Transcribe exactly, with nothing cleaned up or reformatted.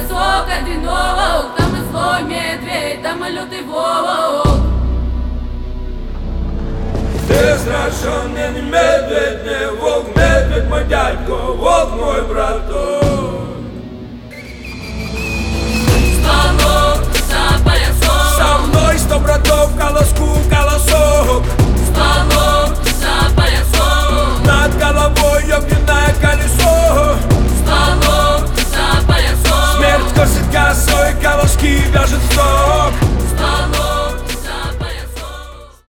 песок одинок, там и злой медведь, там и лютый волк. Ты страшен, не медведь, не волк, медведь мой дядько, волк мой браток.